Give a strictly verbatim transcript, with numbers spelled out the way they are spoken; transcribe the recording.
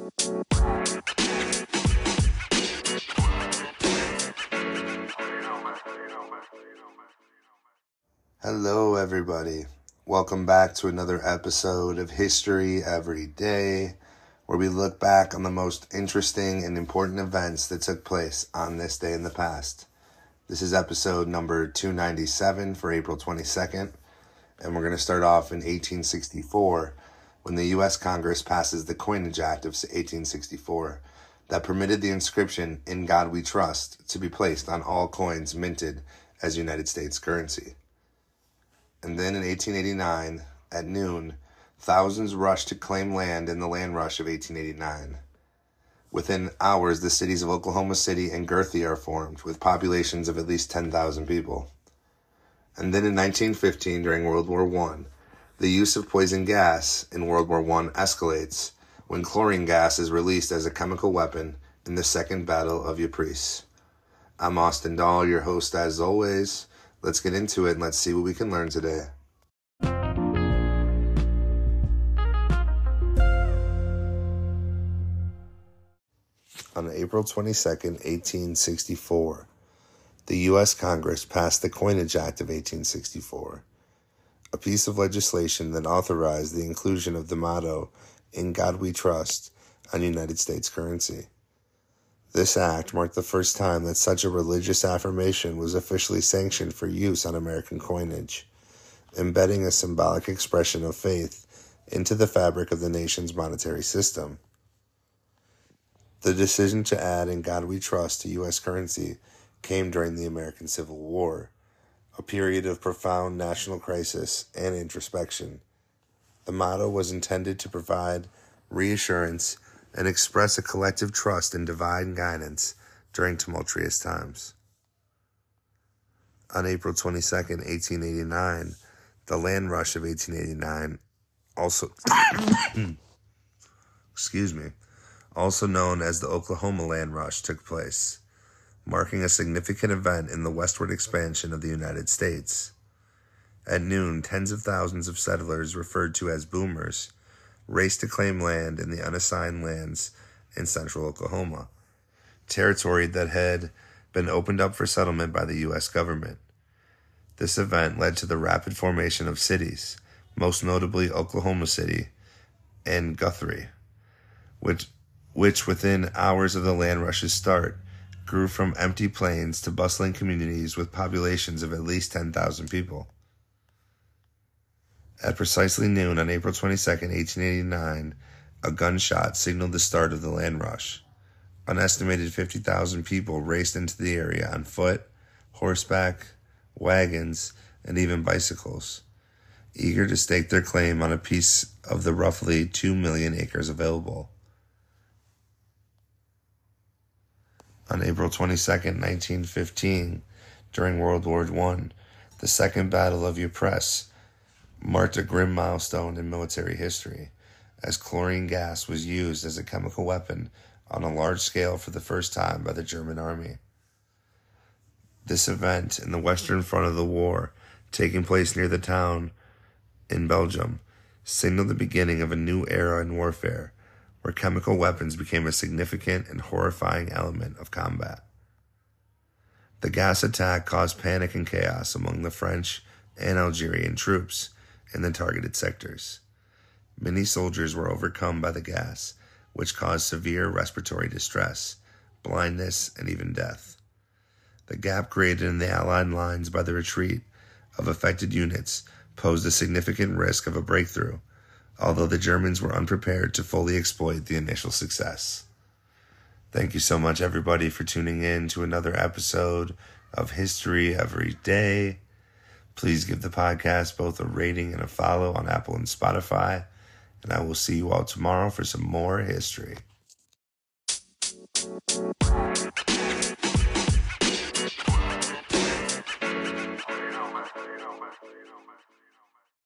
Hello, everybody. Welcome back to another episode of History Every Day, where we look back on the most interesting and important events that took place on this day in the past. This is episode number two ninety-seven for April twenty-second, and we're going to start off in eighteen sixty-four, when the U S Congress passes the Coinage Act of eighteen sixty-four that permitted the inscription, "In God We Trust," to be placed on all coins minted as United States currency. And then in eighteen eighty-nine, at noon, thousands rushed to claim land in the land rush of eighteen eighty-nine. Within hours, the cities of Oklahoma City and Girthy are formed, with populations of at least ten thousand people. And then in nineteen fifteen, during World War One, the use of poison gas in World War One escalates when chlorine gas is released as a chemical weapon in the Second Battle of Ypres. I'm Austin Dahl, your host as always. Let's get into it and let's see what we can learn today. On April twenty-second, eighteen sixty-four, the U S Congress passed the Coinage Act of eighteen sixty-four, a piece of legislation that authorized the inclusion of the motto, "In God We Trust," on United States currency. This act marked the first time that such a religious affirmation was officially sanctioned for use on American coinage, embedding a symbolic expression of faith into the fabric of the nation's monetary system. The decision to add "In God We Trust" to U S currency came during the American Civil War, a period of profound national crisis and introspection. The motto was intended to provide reassurance and express a collective trust in divine guidance during tumultuous times. On April twenty-second, eighteen eighty-nine, the land rush of eighteen eighty-nine, also excuse me, also known as the Oklahoma Land Rush, took place, marking a significant event in the westward expansion of the United States. At noon, tens of thousands of settlers, referred to as boomers, raced to claim land in the unassigned lands in central Oklahoma, territory that had been opened up for settlement by the U S government. This event led to the rapid formation of cities, most notably Oklahoma City and Guthrie, which, which within hours of the land rush's start, grew from empty plains to bustling communities with populations of at least ten thousand people. At precisely noon on April twenty-second, eighteen eighty-nine, a gunshot signaled the start of the land rush. An estimated fifty thousand people raced into the area on foot, horseback, wagons, and even bicycles, eager to stake their claim on a piece of the roughly two million acres available. On April twenty-second, nineteen fifteen, during World War One, the Second Battle of Ypres marked a grim milestone in military history, as chlorine gas was used as a chemical weapon on a large scale for the first time by the German army. This event in the western front of the war, taking place near the town in Belgium, signaled the beginning of a new era in warfare, where chemical weapons became a significant and horrifying element of combat. The gas attack caused panic and chaos among the French and Algerian troops in the targeted sectors. Many soldiers were overcome by the gas, which caused severe respiratory distress, blindness, and even death. The gap created in the Allied lines by the retreat of affected units posed a significant risk of a breakthrough, although the Germans were unprepared to fully exploit the initial success. Thank you so much, everybody, for tuning in to another episode of History Every Day. Please give the podcast both a rating and a follow on Apple and Spotify, and I will see you all tomorrow for some more history.